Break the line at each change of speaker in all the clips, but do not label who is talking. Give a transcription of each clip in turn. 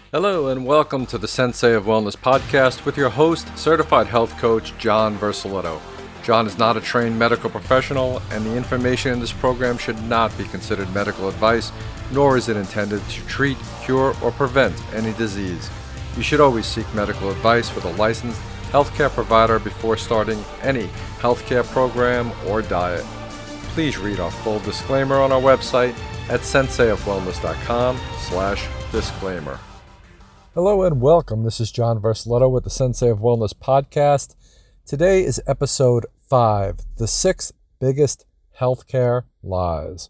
Hello and welcome to the Sensei of Wellness podcast with your host, certified health coach John Versaletto. John is not a trained medical professional, and the information in this program should not be considered medical advice, nor is it intended to treat, cure, or prevent any disease. You should always seek medical advice with a licensed healthcare provider before starting any healthcare program or diet. Please read our full disclaimer on our website at senseiofwellness.com/disclaimer. Hello and welcome. This is John Versaletto with the Sensei of Wellness podcast. Today is episode 5, the 6 biggest healthcare lies.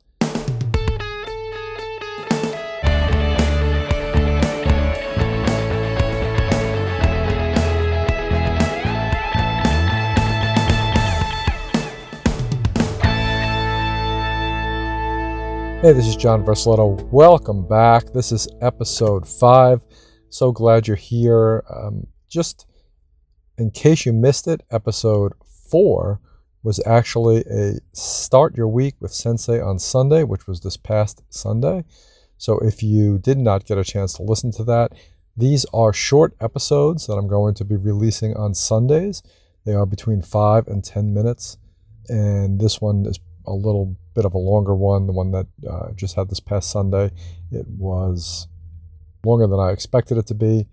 Hey, this is John Versaletto. Welcome back. This is episode 5. So glad you're here. Just in case you missed it, episode 4 was actually a Start Your Week with Sensei on Sunday, which was this past Sunday. So if you did not get a chance to listen to that, these are short episodes that I'm going to be releasing on Sundays. They are between 5 and 10 minutes. And this one is a little bit of a longer one. The one that just had this past Sunday, it was longer than I expected it to be.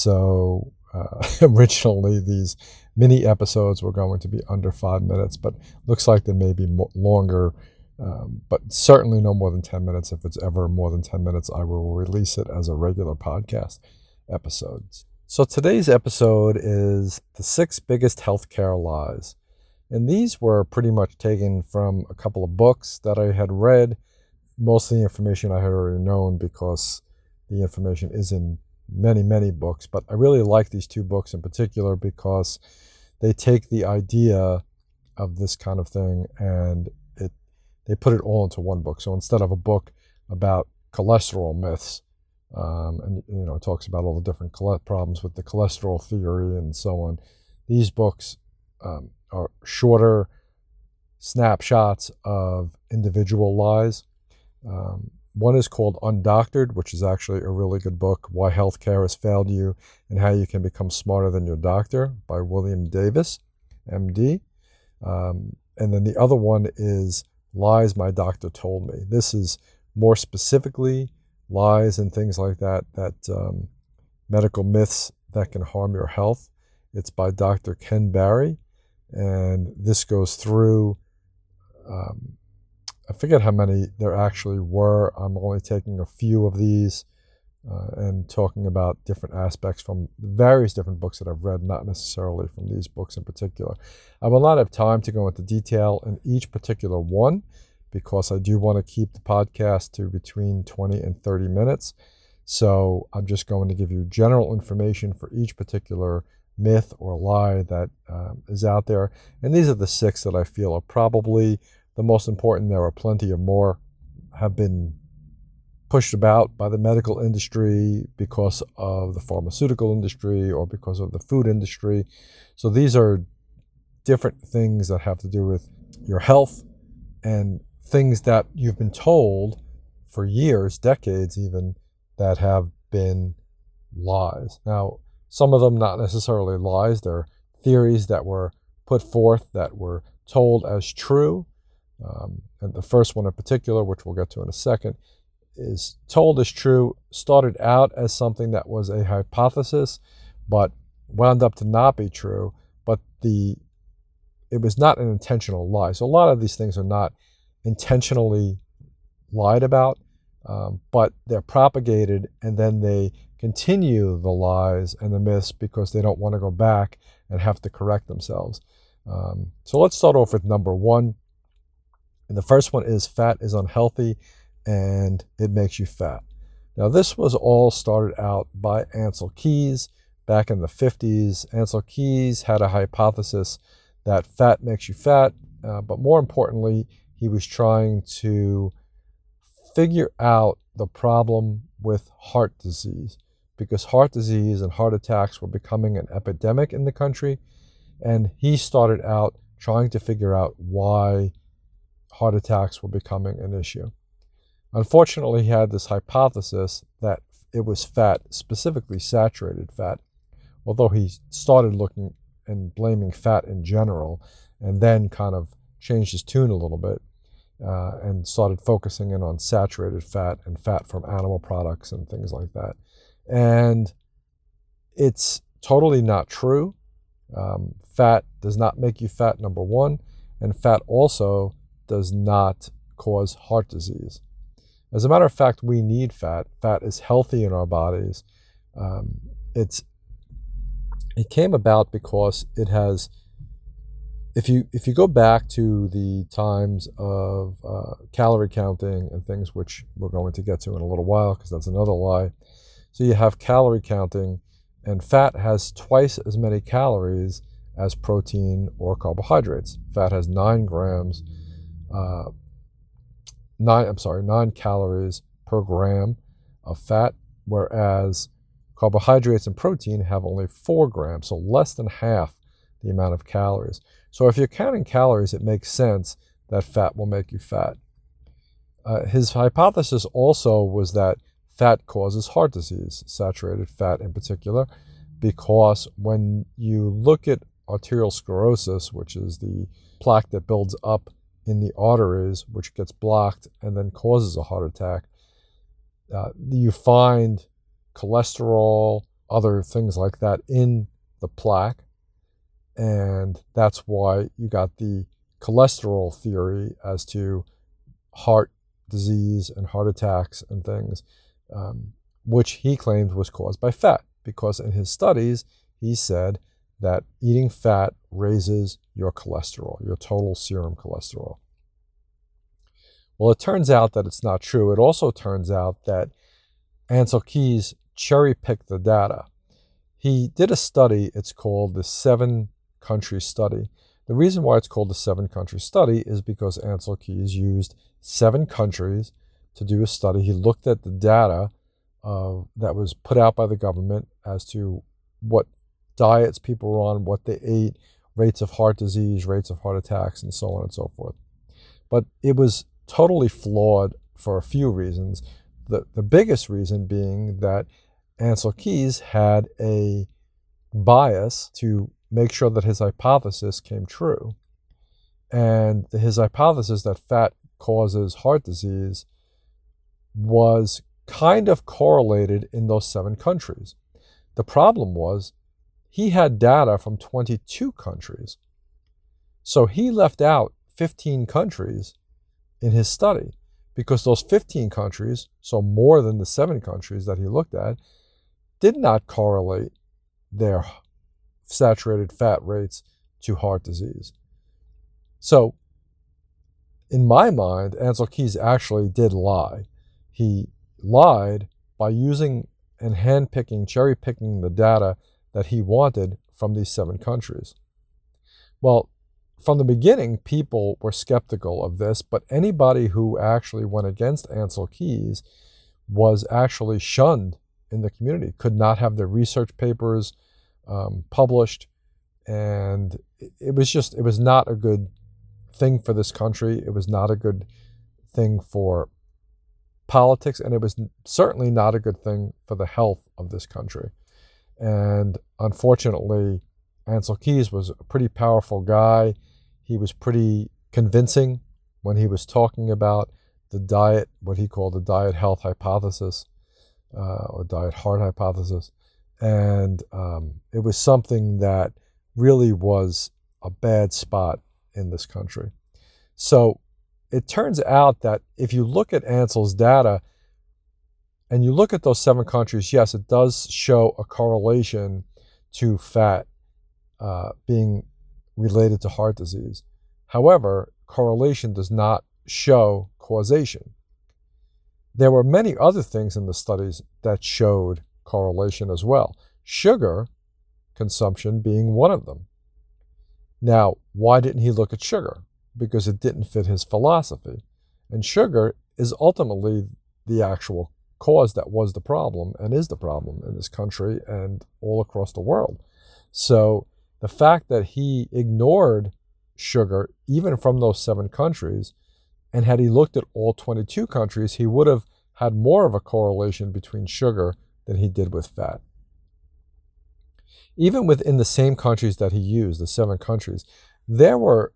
So originally these mini episodes were going to be under 5 minutes, but looks like they may be longer, but certainly no more than 10 minutes. If it's ever more than 10 minutes, I will release it as a regular podcast episode. So today's episode is the 6 biggest healthcare lies. And these were pretty much taken from a couple of books that I had read. Most of the information I had already known because the information is in many, many books. But I really like these 2 books in particular because they take the idea of this kind of thing and they put it all into one book. So instead of a book about cholesterol myths, and it talks about all the different problems with the cholesterol theory and so on, these books are shorter snapshots of individual lies. One is called Undoctored, which is actually a really good book, Why Healthcare Has Failed You and How You Can Become Smarter Than Your Doctor by William Davis, MD. And then the other one is Lies My Doctor Told Me. This is more specifically lies and things like that, medical myths that can harm your health. It's by Dr. Ken Berry. And this goes through, I forget how many there actually were. I'm only taking a few of these and talking about different aspects from various different books that I've read, not necessarily from these books in particular. I will not have time to go into detail in each particular one because I do want to keep the podcast to between 20 and 30 minutes. So I'm just going to give you general information for each particular myth or lie that is out there. And these are the 6 that I feel are probably the most important. There are plenty of more have been pushed about by the medical industry because of the pharmaceutical industry or because of the food industry. So these are different things that have to do with your health and things that you've been told for years, decades even, that have been lies. Now, some of them not necessarily lies. They're theories that were put forth that were told as true. And the first one in particular, which we'll get to in a second, is told as true, started out as something that was a hypothesis, but wound up to not be true. But it was not an intentional lie. So a lot of these things are not intentionally lied about, but they're propagated and then they continue the lies and the myths because they don't want to go back and have to correct themselves. So let's start off with number 1. And the first one is fat is unhealthy and it makes you fat. Now this was all started out by Ancel Keys back in the 50s. Ancel Keys had a hypothesis that fat makes you fat, but more importantly, he was trying to figure out the problem with heart disease, because heart disease and heart attacks were becoming an epidemic in the country, and he started out trying to figure out why heart attacks were becoming an issue. Unfortunately, he had this hypothesis that it was fat, specifically saturated fat, although he started looking and blaming fat in general, and then kind of changed his tune a little bit and started focusing in on saturated fat and fat from animal products and things like that. And it's totally not true. Fat does not make you fat, number one, and fat also does not cause heart disease. As a matter of fact, we need fat. Fat is healthy in our bodies. It came about because it has, if you go back to the times of calorie counting and things, which we're going to get to in a little while because that's another lie. So you have calorie counting, and fat has twice as many calories as protein or carbohydrates. Fat has 9 calories per gram of fat, whereas carbohydrates and protein have only 4 grams, so less than half the amount of calories. So if you're counting calories, it makes sense that fat will make you fat. His hypothesis also was that fat causes heart disease, saturated fat in particular, because when you look at arterial sclerosis, which is the plaque that builds up in the arteries, which gets blocked and then causes a heart attack, you find cholesterol, other things like that in the plaque. And that's why you got the cholesterol theory as to heart disease and heart attacks and things, which he claimed was caused by fat, because in his studies, he said that eating fat raises your cholesterol, your total serum cholesterol. Well, it turns out that it's not true. It also turns out that Ancel Keys cherry-picked the data. He did a study, it's called the 7-country study. The reason why it's called the 7-country study is because Ancel Keys used 7 countries to do a study. He looked at the data that was put out by the government as to what diets people were on, what they ate, rates of heart disease, rates of heart attacks, and so on and so forth. But it was totally flawed for a few reasons. The biggest reason being that Ancel Keys had a bias to make sure that his hypothesis came true. And his hypothesis that fat causes heart disease was kind of correlated in those 7 countries. The problem was he had data from 22 countries. So he left out 15 countries in his study because those 15 countries, so more than the 7 countries that he looked at, did not correlate their saturated fat rates to heart disease. So in my mind, Ancel Keys actually did lie. He lied by using and handpicking, cherry-picking the data that he wanted from these 7 countries. Well, from the beginning, people were skeptical of this, but anybody who actually went against Ancel Keys was actually shunned in the community, could not have their research papers published, and it was not a good thing for this country. It was not a good thing for politics, and it was certainly not a good thing for the health of this country. And unfortunately, Ancel Keys was a pretty powerful guy. He was pretty convincing when he was talking about the diet, what he called the diet health hypothesis, or diet heart hypothesis. And it was something that really was a bad spot in this country. So it turns out that if you look at Ancel's data and you look at those 7 countries, yes, it does show a correlation to fat being related to heart disease. However, correlation does not show causation. There were many other things in the studies that showed correlation as well. Sugar consumption being one of them. Now, why didn't he look at sugar? Because it didn't fit his philosophy. And sugar is ultimately the actual cause that was the problem and is the problem in this country and all across the world. So the fact that he ignored sugar, even from those 7 countries, and had he looked at all 22 countries, he would have had more of a correlation between sugar than he did with fat. Even within the same countries that he used, the 7 countries, there were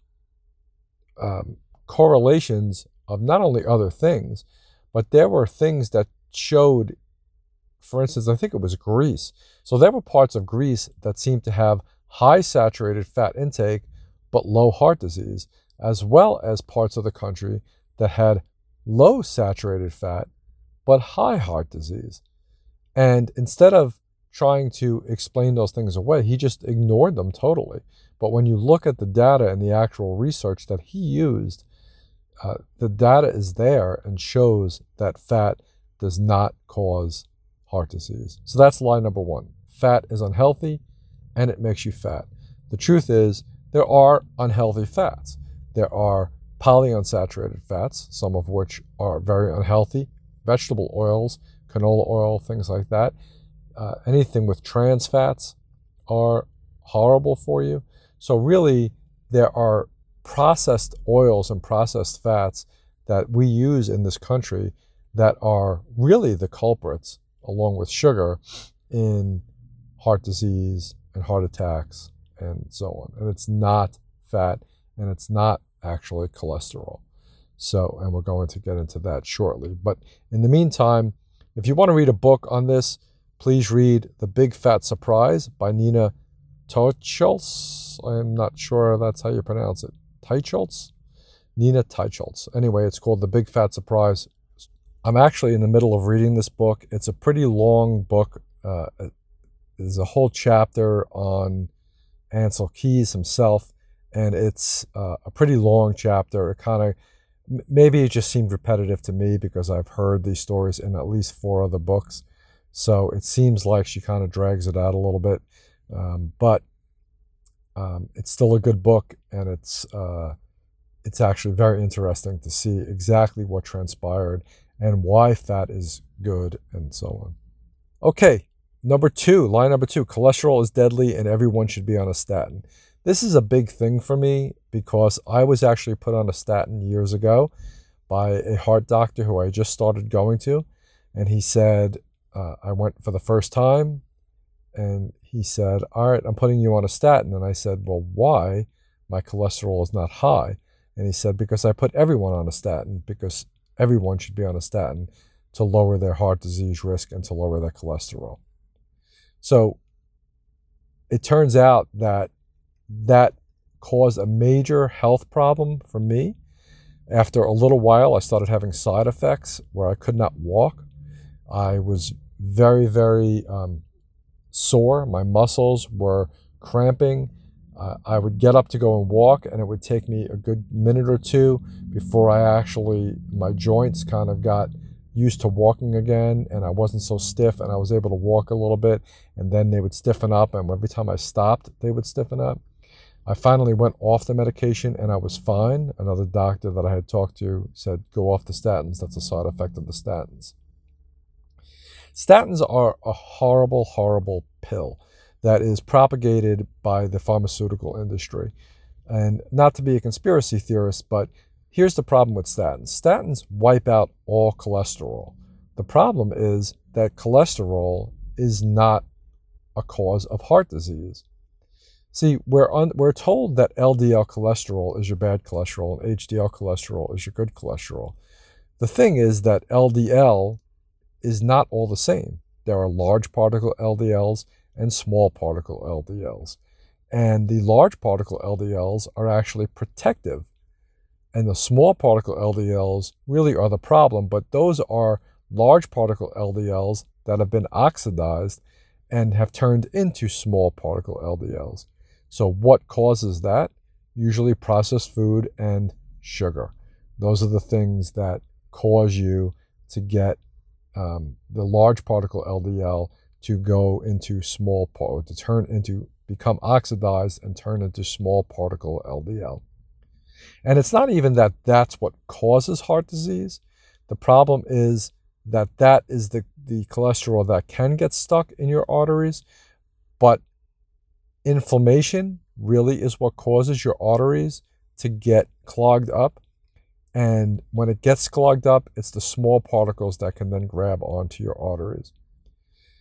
correlations of not only other things, but there were things that showed, for instance, I think it was Greece. So there were parts of Greece that seemed to have high saturated fat intake, but low heart disease, as well as parts of the country that had low saturated fat, but high heart disease. And instead of trying to explain those things away, he just ignored them totally. But when you look at the data and the actual research that he used, the data is there and shows that fat does not cause heart disease. So that's lie number 1. Fat is unhealthy and it makes you fat. The truth is, there are unhealthy fats. There are polyunsaturated fats, some of which are very unhealthy. Vegetable oils, canola oil, things like that. Anything with trans fats are horrible for you. So really, there are processed oils and processed fats that we use in this country that are really the culprits, along with sugar, in heart disease and heart attacks and so on. And it's not fat, and it's not actually cholesterol. So, and we're going to get into that shortly. But in the meantime, if you want to read a book on this, please read The Big Fat Surprise by Nina Teicholz. I'm not sure that's how you pronounce it. Teicholz? Nina Teicholz. Anyway, it's called The Big Fat Surprise. I'm actually in the middle of reading this book. It's a pretty long book. There's a whole chapter on Ancel Keys himself, and it's a pretty long chapter. It kind of, maybe it just seemed repetitive to me because I've heard these stories in at least 4 other books. So it seems like she kind of drags it out a little bit. But it's still a good book, and it's actually very interesting to see exactly what transpired and why fat is good and so on. Okay, number 2, line number 2, cholesterol is deadly and everyone should be on a statin. This is a big thing for me because I was actually put on a statin years ago by a heart doctor who I just started going to, and he said, I went for the first time, and he said, all right, I'm putting you on a statin. And I said, well, why? My cholesterol is not high. And he said, because I put everyone on a statin, because everyone should be on a statin to lower their heart disease risk and to lower their cholesterol. So it turns out that that caused a major health problem for me. After a little while, I started having side effects where I could not walk. I was very, very sore. My muscles were cramping. I would get up to go and walk, and it would take me a good minute or 2 before my joints kind of got used to walking again, and I wasn't so stiff, and I was able to walk a little bit, and then they would stiffen up, and every time I stopped, they would stiffen up. I finally went off the medication, and I was fine. Another doctor that I had talked to said, go off the statins. That's a side effect of the statins. Statins are a horrible, horrible pill that is propagated by the pharmaceutical industry. And not to be a conspiracy theorist, but here's the problem with statins. Statins wipe out all cholesterol. The problem is that cholesterol is not a cause of heart disease. See, we're told that LDL cholesterol is your bad cholesterol and HDL cholesterol is your good cholesterol. The thing is that LDL is not all the same. There are large particle LDLs and small particle LDLs. And the large particle LDLs are actually protective. And the small particle LDLs really are the problem, but those are large particle LDLs that have been oxidized and have turned into small particle LDLs. So what causes that? Usually processed food and sugar. Those are the things that cause you to get the large particle LDL to go into become oxidized and turn into small particle LDL. And it's not even that that's what causes heart disease. The problem is that is the cholesterol that can get stuck in your arteries, but inflammation really is what causes your arteries to get clogged up. And when it gets clogged up, it's the small particles that can then grab onto your arteries.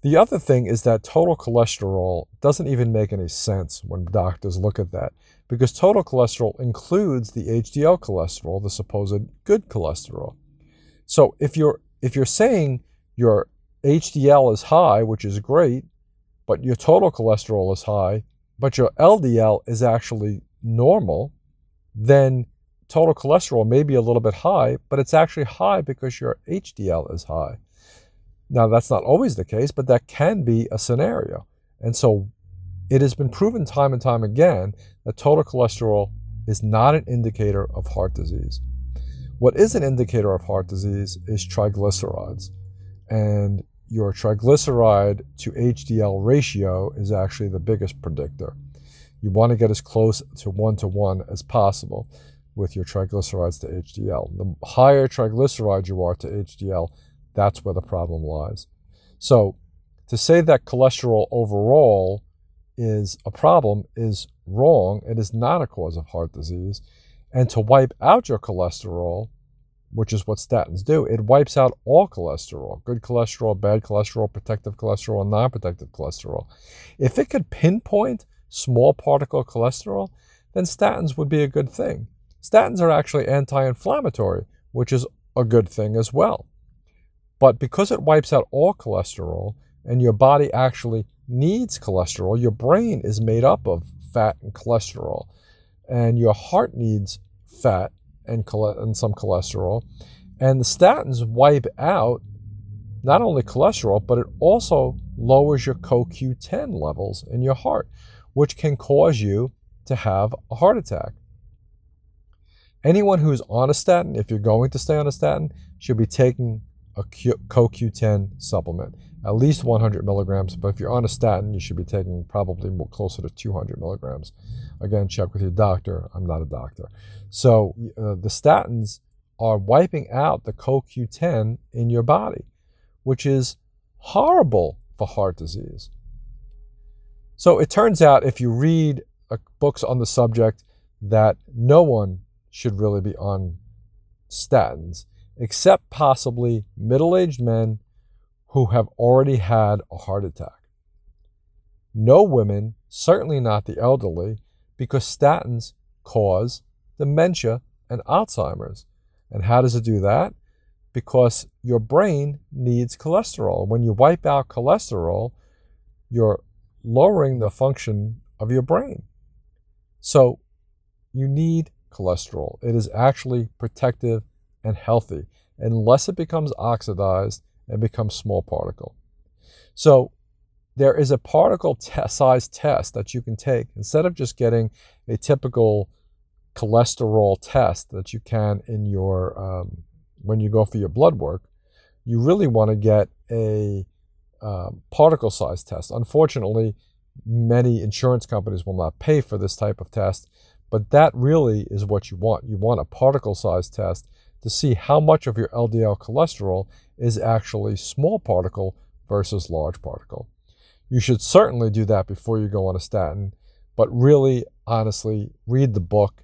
The other thing is that total cholesterol doesn't even make any sense when doctors look at that, because total cholesterol includes the HDL cholesterol, the supposed good cholesterol. So if you're saying your HDL is high, which is great, but your total cholesterol is high, but your LDL is actually normal, then total cholesterol may be a little bit high, but it's actually high because your HDL is high. Now, that's not always the case, but that can be a scenario. And so it has been proven time and time again that total cholesterol is not an indicator of heart disease. What is an indicator of heart disease is triglycerides. And your triglyceride to HDL ratio is actually the biggest predictor. You want to get as close to 1-to-1 as possible with your triglycerides to HDL. The higher triglyceride you are to HDL, that's where the problem lies. So to say that cholesterol overall is a problem is wrong. It is not a cause of heart disease. And to wipe out your cholesterol, which is what statins do, it wipes out all cholesterol, good cholesterol, bad cholesterol, protective cholesterol, and non-protective cholesterol. If it could pinpoint small particle cholesterol, then statins would be a good thing. Statins are actually anti-inflammatory, which is a good thing as well. But because it wipes out all cholesterol, and your body actually needs cholesterol, your brain is made up of fat and cholesterol, and your heart needs fat and some cholesterol, and the statins wipe out not only cholesterol, but it also lowers your CoQ10 levels in your heart, which can cause you to have a heart attack. Anyone who's on a statin, if you're going to stay on a statin, should be taking a CoQ10 supplement, at least 100 milligrams. But if you're on a statin, you should be taking probably closer to 200 milligrams. Again, check with your doctor. I'm not a doctor. So the statins are wiping out the CoQ10 in your body, which is horrible for heart disease. So it turns out, if you read books on the subject, that no one should really be on statins, except possibly middle-aged men who have already had a heart attack. No women, certainly not the elderly, because statins cause dementia and Alzheimer's. And how does it do that? Because your brain needs cholesterol. When you wipe out cholesterol, you're lowering the function of your brain. So you need cholesterol. It is actually protective and healthy, unless it becomes oxidized and becomes small particle. So there is a particle size test that you can take. Instead of just getting a typical cholesterol test that you can in your when you go for your blood work, you really want to get a particle size test. Unfortunately, many insurance companies will not pay for this type of test, but that really is what you want. You want a particle size test to see how much of your LDL cholesterol is actually small particle versus large particle. You should certainly do that before you go on a statin, but really, honestly, read the book.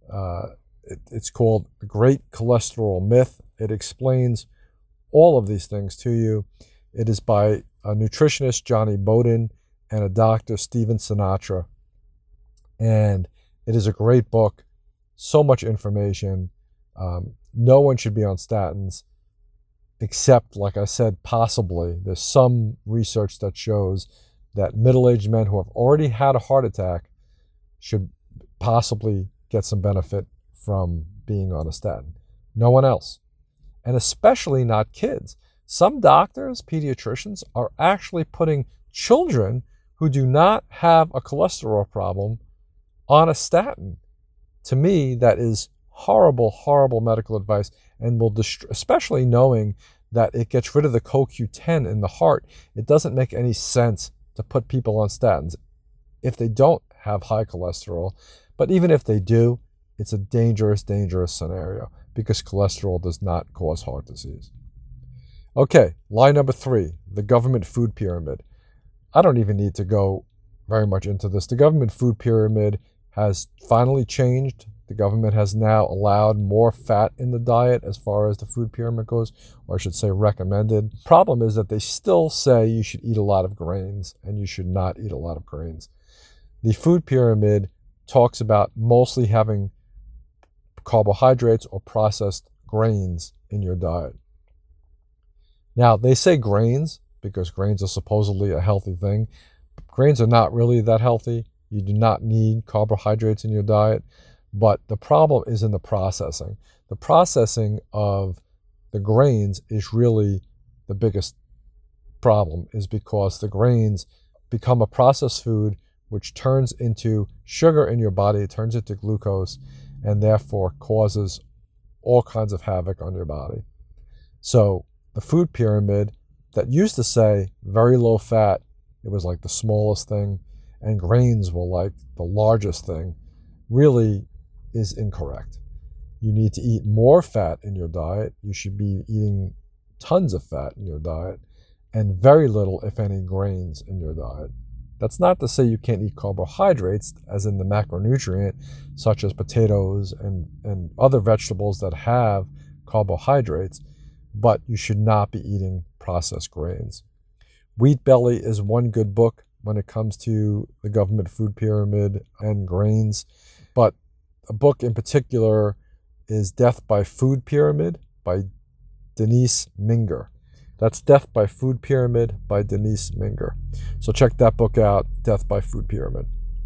It's called The Great Cholesterol Myth. It explains all of these things to you. It is by a nutritionist, Johnny Bowden, and a doctor, Steven Sinatra. And it is a great book, so much information. No one should be on statins, except, like I said, possibly. There's some research that shows that middle-aged men who have already had a heart attack should possibly get some benefit from being on a statin. No one else. And especially not kids. Some doctors, pediatricians, are actually putting children who do not have a cholesterol problem on a statin. To me, that is horrible, horrible medical advice, and will especially knowing that it gets rid of the CoQ10 in the heart. It doesn't make any sense to put people on statins if they don't have high cholesterol. But even if they do, it's a dangerous, dangerous scenario, because cholesterol does not cause heart disease. Okay, lie number 3, the government food pyramid. I don't even need to go very much into this. The government food pyramid has finally changed. The government has now allowed more fat in the diet as far as the food pyramid goes, or I should say recommended. Problem is that they still say you should eat a lot of grains and you should not eat a lot of grains. The food pyramid talks about mostly having carbohydrates or processed grains in your diet. Now, they say grains because grains are supposedly a healthy thing. Grains are not really that healthy. You do not need carbohydrates in your diet. But the problem is in the processing. The processing of the grains is really the biggest problem, is because the grains become a processed food which turns into sugar in your body, it turns into glucose, and therefore causes all kinds of havoc on your body. So the food pyramid that used to say very low fat, it was like the smallest thing, and grains were like the largest thing, really is incorrect. You need to eat more fat in your diet. You should be eating tons of fat in your diet and very little, if any, grains in your diet. That's not to say you can't eat carbohydrates, as in the macronutrient, such as potatoes and other vegetables that have carbohydrates, but you should not be eating processed grains. Wheat Belly is one good book when it comes to the government food pyramid and grains, but a book in particular is Death by Food Pyramid by Denise Minger. That's Death by Food Pyramid by Denise Minger. So check that book out, Death by Food Pyramid.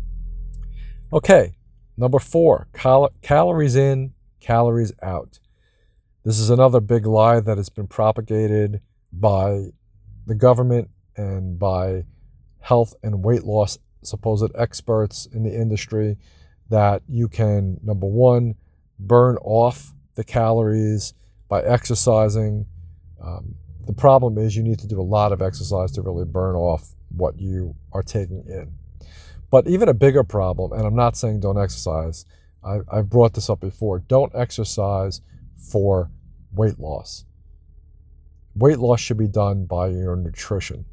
Okay, number 4, calories in, calories out. This is another big lie that has been propagated by the government and by health and weight loss supposed experts in the industry, that you can, number 1, burn off the calories by exercising. The problem is you need to do a lot of exercise to really burn off what you are taking in. But even a bigger problem, and I'm not saying don't exercise, I've brought this up before, don't exercise for weight loss. Weight loss should be done by your nutrition.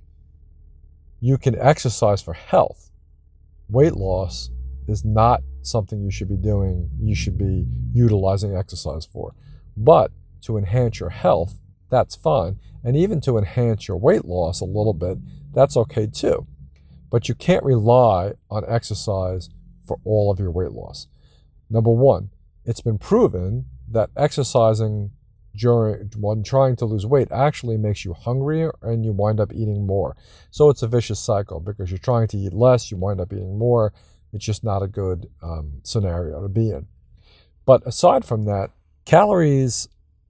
You can exercise for health. Weight loss is not something you should be doing, you should be utilizing exercise for. But to enhance your health, that's fine. And even to enhance your weight loss a little bit, that's okay too. But you can't rely on exercise for all of your weight loss. Number 1, it's been proven that exercising when trying to lose weight actually makes you hungrier and you wind up eating more. So it's a vicious cycle because you're trying to eat less, you wind up eating more. It's just not a good scenario to be in. But aside from that, calories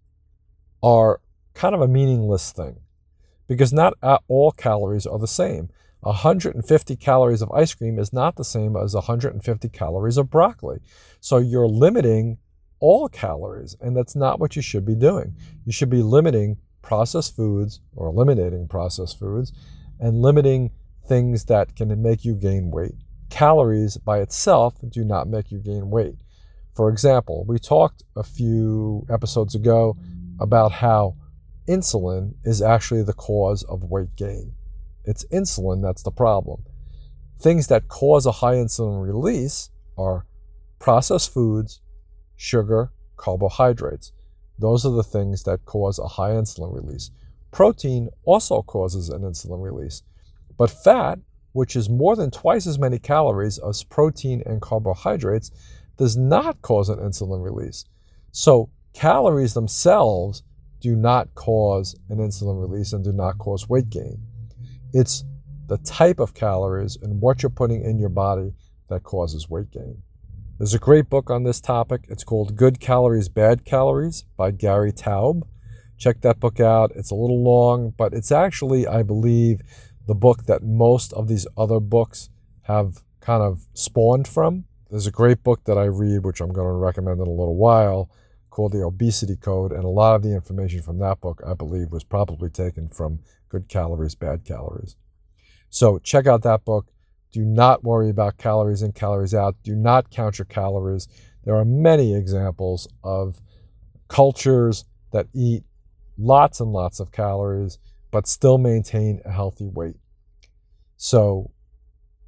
are kind of a meaningless thing because not all calories are the same. 150 calories of ice cream is not the same as 150 calories of broccoli. So you're limiting all calories, and that's not what you should be doing. You should be limiting processed foods or eliminating processed foods and limiting things that can make you gain weight. Calories by itself do not make you gain weight. For example, we talked a few episodes ago about how insulin is actually the cause of weight gain. It's insulin that's the problem. Things that cause a high insulin release are processed foods, sugar, carbohydrates. Those are the things that cause a high insulin release. Protein also causes an insulin release. But fat, which is more than twice as many calories as protein and carbohydrates, does not cause an insulin release. So calories themselves do not cause an insulin release and do not cause weight gain. It's the type of calories and what you're putting in your body that causes weight gain. There's a great book on this topic. It's called Good Calories, Bad Calories by Gary Taub. Check that book out. It's a little long, but it's actually, I believe, the book that most of these other books have kind of spawned from. There's a great book that I read, which I'm going to recommend in a little while, called The Obesity Code, and a lot of the information from that book, I believe, was probably taken from Good Calories, Bad Calories. So check out that book. Do not worry about calories in, calories out. Do not count your calories. There are many examples of cultures that eat lots and lots of calories, but still maintain a healthy weight. So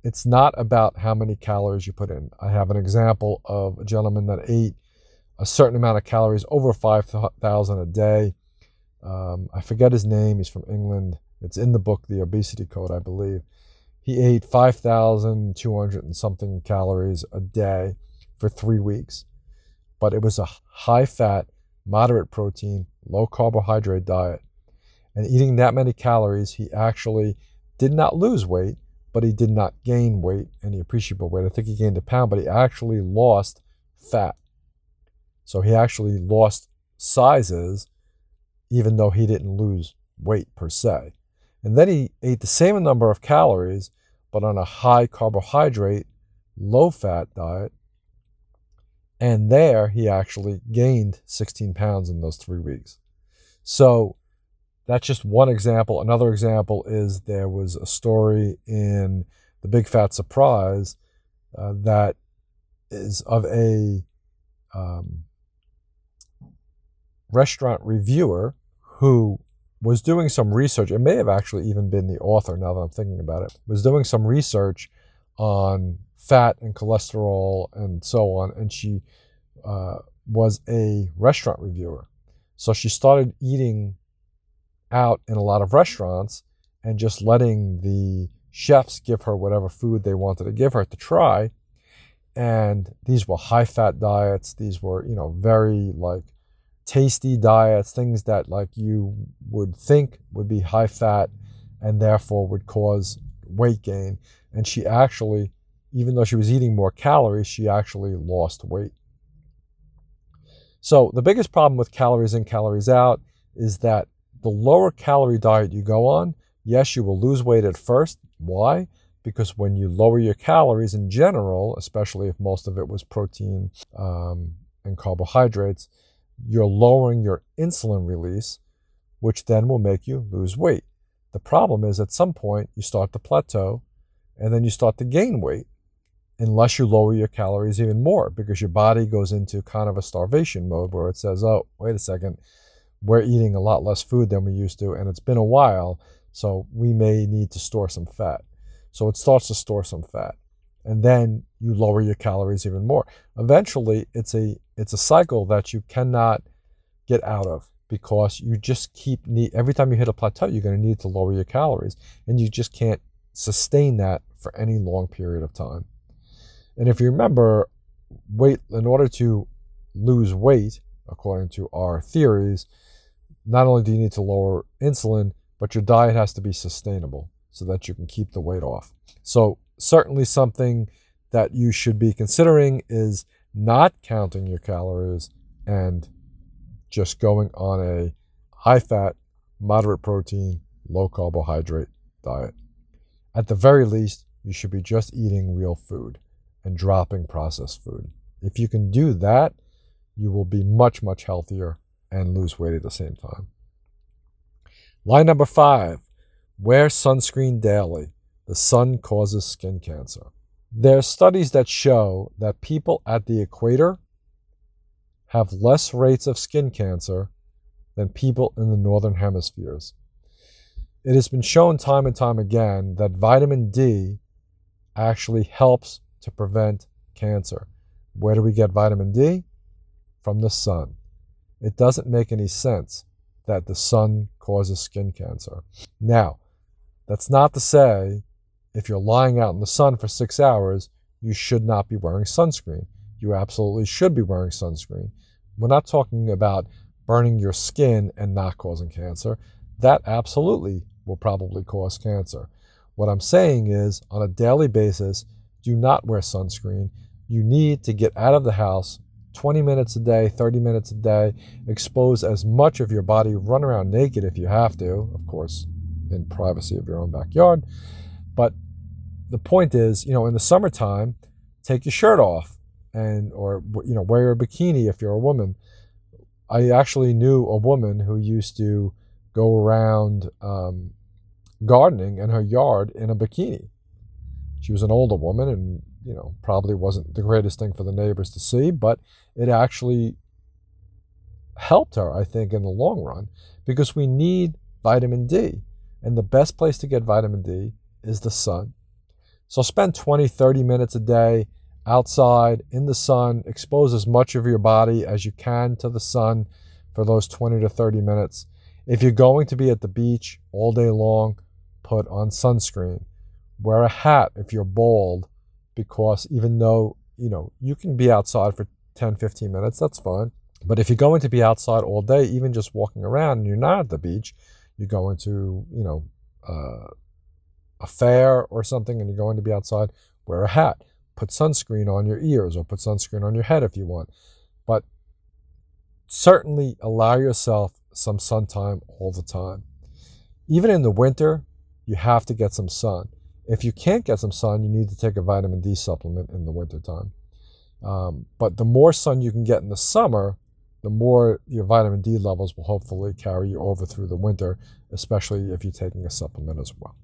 it's not about how many calories you put in. I have an example of a gentleman that ate a certain amount of calories, over 5,000 a day. I forget his name. He's from England. It's in the book, The Obesity Code, I believe. He ate 5,200 and something calories a day for 3 weeks. But it was a high-fat, moderate protein, low-carbohydrate diet. And eating that many calories, he actually did not lose weight, but he did not gain weight, any appreciable weight. I think he gained a pound, but he actually lost fat. So he actually lost sizes, even though he didn't lose weight per se. And then he ate the same number of calories, but on a high carbohydrate, low fat diet. And there he actually gained 16 pounds in those 3 weeks. So that's just one example. Another example is there was a story in The Big Fat Surprise that is of a restaurant reviewer who was doing some research. It may have actually even been the author, now that I'm thinking about it, was doing some research on fat and cholesterol and so on, and she was a restaurant reviewer. So she started eating out in a lot of restaurants and just letting the chefs give her whatever food they wanted to give her to try. And these were high-fat diets. These were, very tasty diets, things that you would think would be high fat and therefore would cause weight gain. And she actually, even though she was eating more calories, she actually lost weight. So the biggest problem with calories in, calories out is that the lower calorie diet you go on, yes, you will lose weight at first. Why? Because when you lower your calories in general, especially if most of it was protein and carbohydrates, you're lowering your insulin release, which then will make you lose weight. The problem is at some point you start to plateau and then you start to gain weight unless you lower your calories even more, because your body goes into kind of a starvation mode where it says, oh, wait a second, we're eating a lot less food than we used to, and it's been a while, so we may need to store some fat. So it starts to store some fat, and then you lower your calories even more. Eventually, it's a cycle that you cannot get out of, because you just every time you hit a plateau, you're going to need to lower your calories, and you just can't sustain that for any long period of time. And if you remember, in order to lose weight, according to our theories, not only do you need to lower insulin, but your diet has to be sustainable so that you can keep the weight off. So certainly something that you should be considering is not counting your calories and just going on a high-fat, moderate protein, low carbohydrate diet. At the very least, you should be just eating real food and dropping processed food. If you can do that, you will be much, much healthier and lose weight at the same time. Line number 5, wear sunscreen daily. The sun causes skin cancer. There are studies that show that people at the equator have less rates of skin cancer than people in the northern hemispheres. It has been shown time and time again that vitamin D actually helps to prevent cancer. Where do we get vitamin D? From the sun. It doesn't make any sense that the sun causes skin cancer. Now, that's not to say if you're lying out in the sun for 6 hours, you should not be wearing sunscreen. You absolutely should be wearing sunscreen. We're not talking about burning your skin and not causing cancer. That absolutely will probably cause cancer. What I'm saying is, on a daily basis, do not wear sunscreen. You need to get out of the house 20 minutes a day, 30 minutes a day, expose as much of your body, run around naked if you have to, of course, in privacy of your own backyard. But the point is, in the summertime, take your shirt off or wear a bikini if you're a woman. I actually knew a woman who used to go around gardening in her yard in a bikini. She was an older woman and, probably wasn't the greatest thing for the neighbors to see, but it actually helped her, I think, in the long run, because we need vitamin D. And the best place to get vitamin D is the sun. So spend 20, 30 minutes a day outside in the sun. Expose as much of your body as you can to the sun for those 20 to 30 minutes. If you're going to be at the beach all day long, put on sunscreen. Wear a hat if you're bald, because even though, you can be outside for 10, 15 minutes, that's fine. But if you're going to be outside all day, even just walking around and you're not at the beach, you're going to, a fair or something and you're going to be outside, wear a hat. Put sunscreen on your ears or put sunscreen on your head if you want. But certainly allow yourself some sun time all the time. Even in the winter, you have to get some sun. If you can't get some sun, you need to take a vitamin D supplement in the wintertime. But the more sun you can get in the summer, the more your vitamin D levels will hopefully carry you over through the winter, especially if you're taking a supplement as well.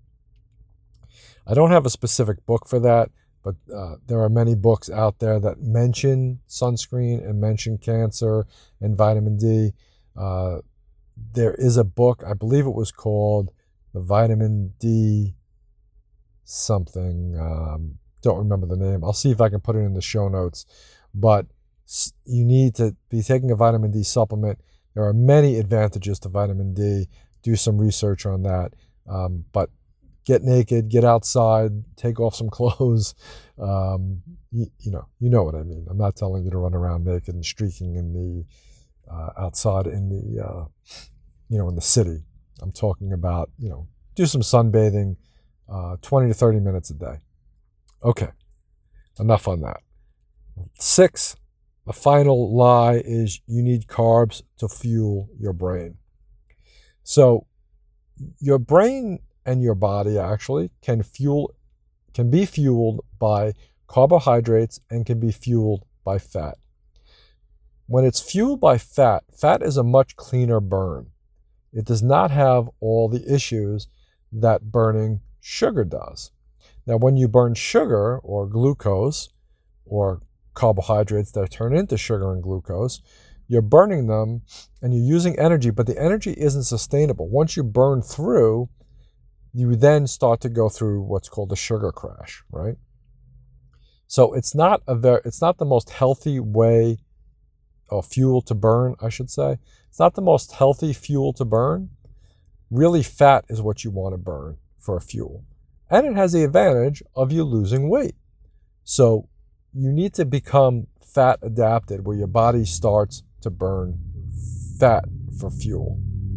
I don't have a specific book for that, but there are many books out there that mention sunscreen and mention cancer and vitamin D. There is a book, I believe it was called The Vitamin D something. Don't remember the name. I'll see if I can put it in the show notes. But you need to be taking a vitamin D supplement. There are many advantages to vitamin D. Do some research on that. But get naked, get outside, take off some clothes. You know what I mean. I'm not telling you to run around naked and streaking in the outside in the in the city. I'm talking about do some sunbathing, 20 to 30 minutes a day. Okay, enough on that. 6, the final lie is you need carbs to fuel your brain. So your brain and your body actually can be fueled by carbohydrates and can be fueled by fat. When it's fueled by fat, fat is a much cleaner burn. It does not have all the issues that burning sugar does. Now, when you burn sugar or glucose or carbohydrates that turn into sugar and glucose, you're burning them and you're using energy, but the energy isn't sustainable. Once you burn through, you then start to go through what's called a sugar crash, right? So it's not the most healthy way or fuel to burn, I should say. It's not the most healthy fuel to burn. Really, fat is what you want to burn for a fuel. And it has the advantage of you losing weight. So you need to become fat adapted, where your body starts to burn fat for fuel.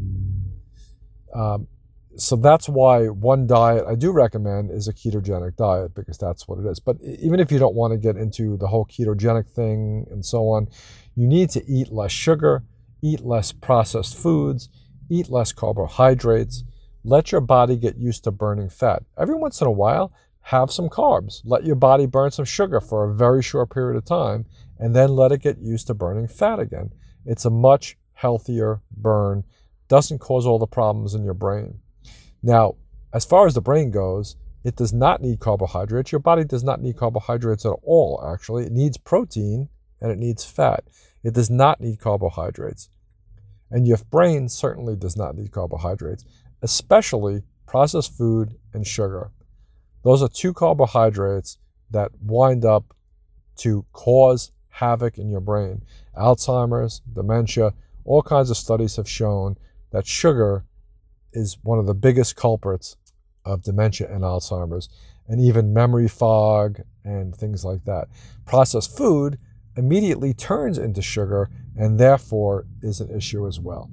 So that's why one diet I do recommend is a ketogenic diet, because that's what it is. But even if you don't want to get into the whole ketogenic thing and so on, you need to eat less sugar, eat less processed foods, eat less carbohydrates. Let your body get used to burning fat. Every once in a while, have some carbs. Let your body burn some sugar for a very short period of time, and then let it get used to burning fat again. It's a much healthier burn. Doesn't cause all the problems in your brain. Now, as far as the brain goes, it does not need carbohydrates. Your body does not need carbohydrates at all, actually. It needs protein and it needs fat. It does not need carbohydrates. And your brain certainly does not need carbohydrates, especially processed food and sugar. Those are 2 carbohydrates that wind up to cause havoc in your brain. Alzheimer's, dementia, all kinds of studies have shown that sugar is one of the biggest culprits of dementia and Alzheimer's, and even memory fog and things like that. Processed food immediately turns into sugar and therefore is an issue as well.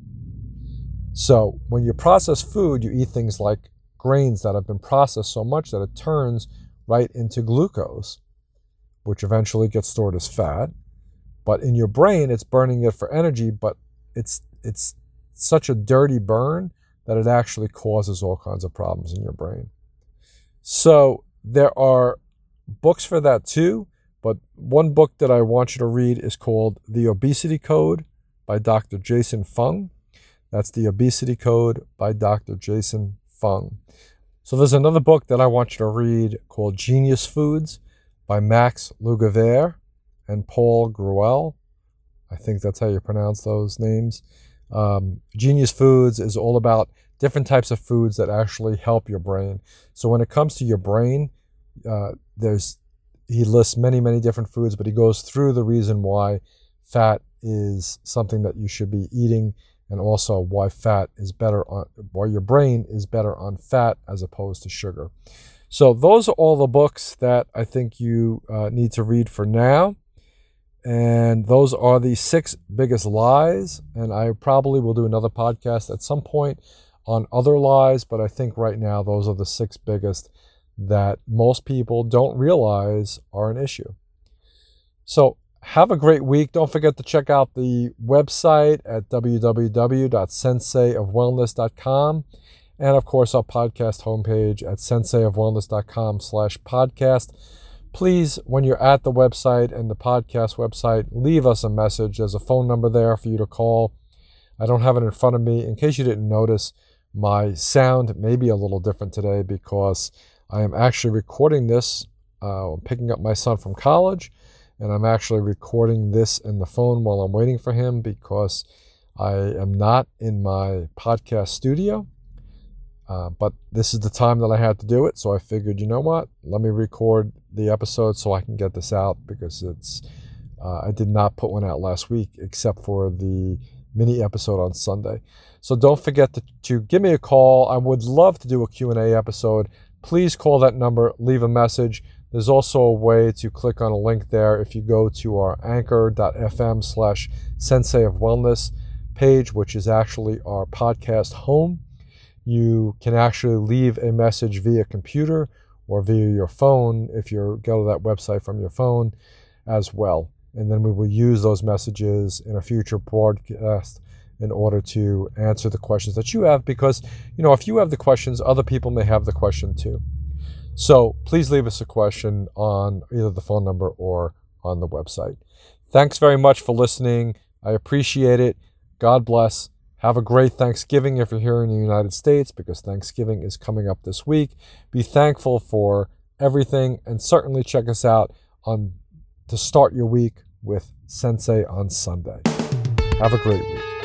So when you process food, you eat things like grains that have been processed so much that it turns right into glucose, which eventually gets stored as fat. But in your brain, it's burning it for energy, but it's such a dirty burn that it actually causes all kinds of problems in your brain. So there are books for that too, but one book that I want you to read is called The Obesity Code by Dr. Jason Fung. That's The Obesity Code by Dr. Jason Fung. So there's another book that I want you to read called Genius Foods by Max Lugavere and Paul Gruel. I think that's how you pronounce those names. Genius Foods is all about different types of foods that actually help your brain. So when it comes to your brain, he lists many, many different foods, but he goes through the reason why fat is something that you should be eating, and also why why your brain is better on fat as opposed to sugar. So those are all the books that I think you need to read for now. And those are the 6 biggest lies. And I probably will do another podcast at some point on other lies, but I think right now those are the 6 biggest that most people don't realize are an issue. So have a great week. Don't forget to check out the website at www.senseiofwellness.com. And of course, our podcast homepage at senseiofwellness.com/podcast. Please, when you're at the website and the podcast website, leave us a message. There's a phone number there for you to call. I don't have it in front of me. In case you didn't notice, my sound may be a little different today because I am actually recording this. I'm picking up my son from college, and I'm actually recording this in the phone while I'm waiting for him because I am not in my podcast studio. But this is the time that I had to do it, so I figured, you know what? Let me record the episode so I can get this out because I did not put one out last week except for the mini episode on Sunday. So don't forget to give me a call. I would love to do a Q&A episode. Please call that number, leave a message. There's also a way to click on a link there if you go to our anchor.fm/Sensei of Wellness page, which is actually our podcast home. You can actually leave a message via computer or via your phone if you go to that website from your phone as well. And then we will use those messages in a future broadcast in order to answer the questions that you have, because, if you have the questions, other people may have the question too. So please leave us a question on either the phone number or on the website. Thanks very much for listening. I appreciate it. God bless. Have a great Thanksgiving if you're here in the United States, because Thanksgiving is coming up this week. Be thankful for everything, and certainly check us out to start your week with Sensei on Sunday. Have a great week.